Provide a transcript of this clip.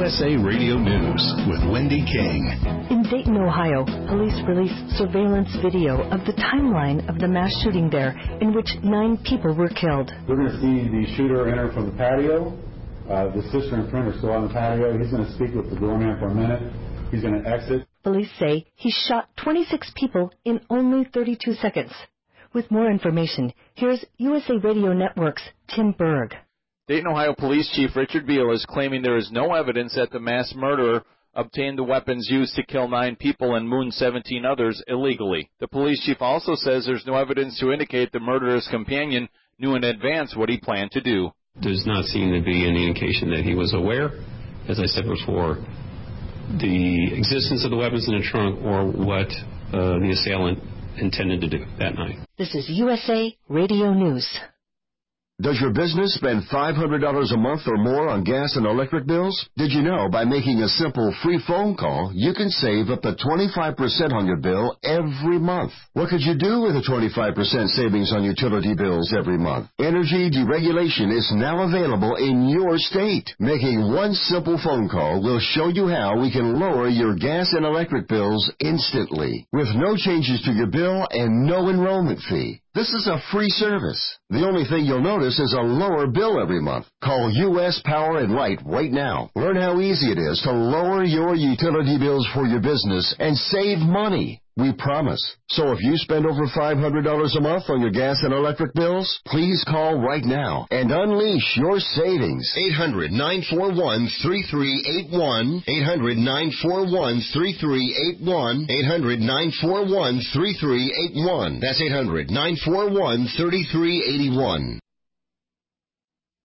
USA Radio News with Wendy King. In Dayton, Ohio, police released surveillance video of the timeline of the mass shooting there, in which 9 people were killed. We're going to see the shooter enter from the patio. The sister and friend are still on the patio. He's going to speak with the doorman for a minute. He's going to exit. Police say he shot 26 people in only 32 seconds. With more information, here's USA Radio Network's Tim Berg. Dayton, Ohio Police Chief Richard Beal is claiming there is no evidence that the mass murderer obtained the weapons used to kill 9 people and wound 17 others illegally. The police chief also says there's no evidence to indicate the murderer's companion knew in advance what he planned to do. Does not seem to be any indication that he was aware, as I said before, the existence of the weapons in the trunk or what the assailant intended to do that night. This is USA Radio News. Does your business spend $500 a month or more on gas and electric bills? Did you know by making a simple free phone call, you can save up to 25% on your bill every month? What could you do with a 25% savings on utility bills every month? Energy deregulation is now available in your state. Making one simple phone call will show you how we can lower your gas and electric bills instantly, with no changes to your bill and no enrollment fee. This is a free service. The only thing you'll notice is a lower bill every month. Call U.S. Power and Light right now. Learn how easy it is to lower your utility bills for your business and save money. We promise. So if you spend over $500 a month on your gas and electric bills, please call right now and unleash your savings. 800-941-3381. 800-941-3381. 800-941-3381. That's 800-941-3381.